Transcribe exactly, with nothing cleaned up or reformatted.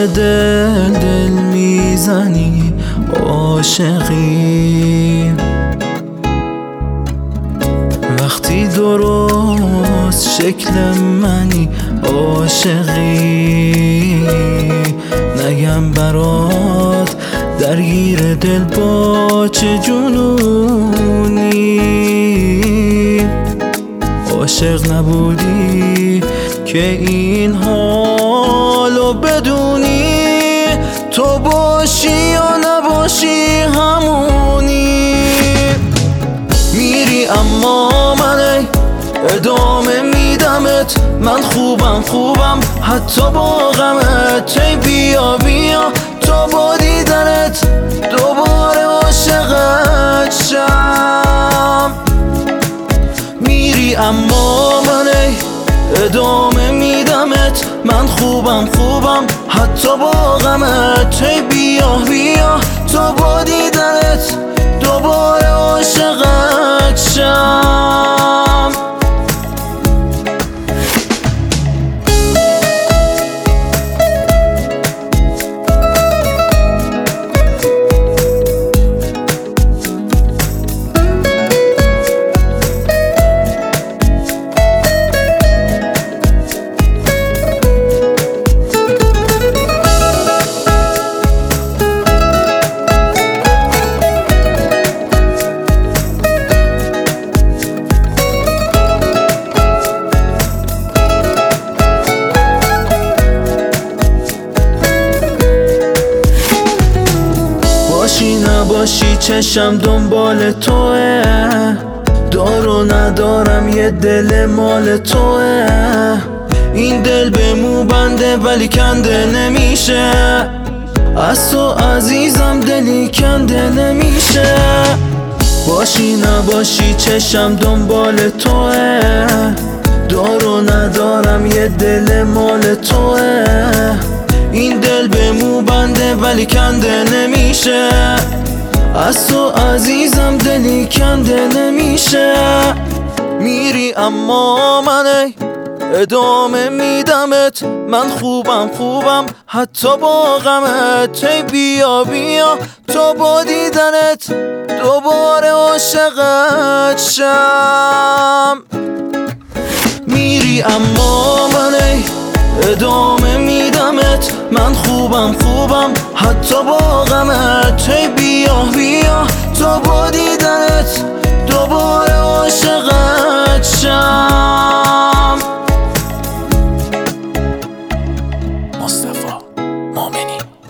بالای دل دل میزنی عاشقی. وقتی درست شکل منی عاشقی، نگم برات درگیر دل با چه جنونی. عاشق نبودی که این حالو بدونی، تو باشی یا نباشی همونی. میری اما من ای ادامه میدمت، من خوبم خوبم حتی با غمت. ای بیا بیا تا با دیدنت دوباره عاشقت شم. میری اما من ای ادامه میدمت، من خوبم خوبم حتی با غمت. ای بیا بیا تا با دیدنت دوباره عاشقت شم. باشی نباشی چشم دنبال توه، دار و ندارم یه دل مال توه. این دل به مو بنده ولی کنده نمیشه، از تو عزیزم دلی کنده نمیشه. باشی نباشی چشم دنبال توه، دار و ندارم یه دل مال توه. این دل به مو بنده ولی کنده نمیشه، از تو عزیزم دلی کنده نمیشه. میری اما من ای ادامه میدمت، من خوبم خوبم حتی با غمت. ای بیا بیا تا با دیدنت دوباره عاشقت شم. میری اما من ای ادامه میدمت، من خوبم خوبم حتی با غمت. ای بیا بیا تا با دیدنت دوباره عاشقت شم. مصطفی مؤمنی.